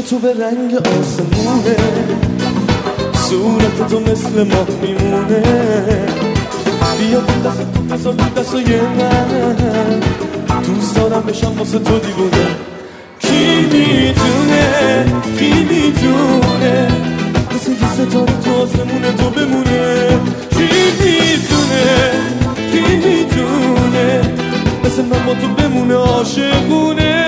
تو به رنگ آسمونه، صورت تو مثل ماه میمونه. بیا دست تو بذار تو دستای من، دوست دارم بشم واسه تو دیوونه. کی میدونه کی میدونه مثل یه ستاره تو آسمونه تو بمونه. کی میدونه کی میدونه مثل من با تو بمونه عاشقونه.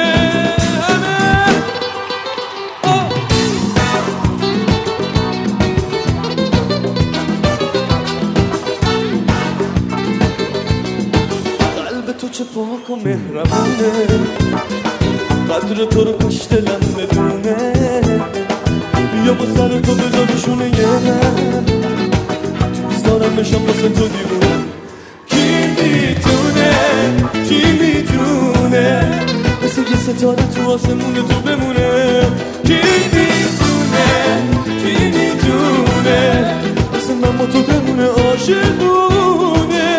قلب تو چه پاک و مهربونه، قدر تو رو کاش دلم بدونه. بیا با سر تو بذارشونه یه من، دوست دارم بشم واسه تو دیوونه. کی میدونه کی میدونه مثل یه ستاره تو آسمونه تو بمونه. کی میدونه کی میدونه مثل من با تو بمونه عاشقونه.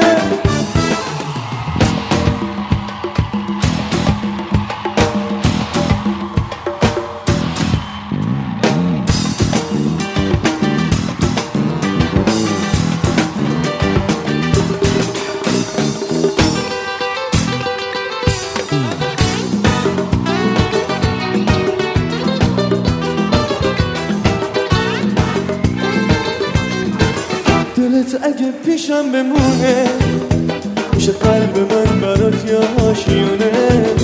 دلت اگه پیشم بمونه میشه قلب من برات یه آشیونه.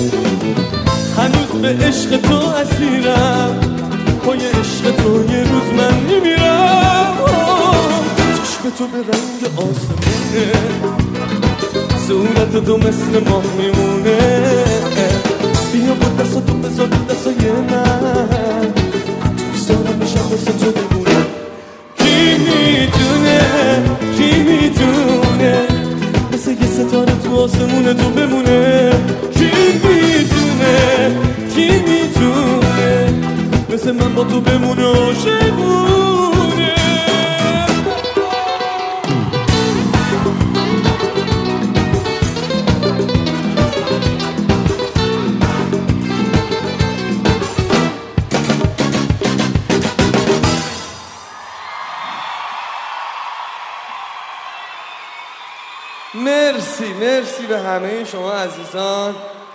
هنوز به عشق تو اسیرم، پای عشق تو یه روز من میمیرم. چشم تو به رنگ آسمونه، صورت تو مثل ماه میمونه. بیا با دست تو بذار تو دستای من، دوست دارم بشم واسه تو بمونه. کی میدونه کی میدونه مثل یه ستاره تو آسمونه تو بمونه. کی میدونه کی میدونه مثل من با تو بمونه عاشقونه. مرسی به همه شما عزیزان.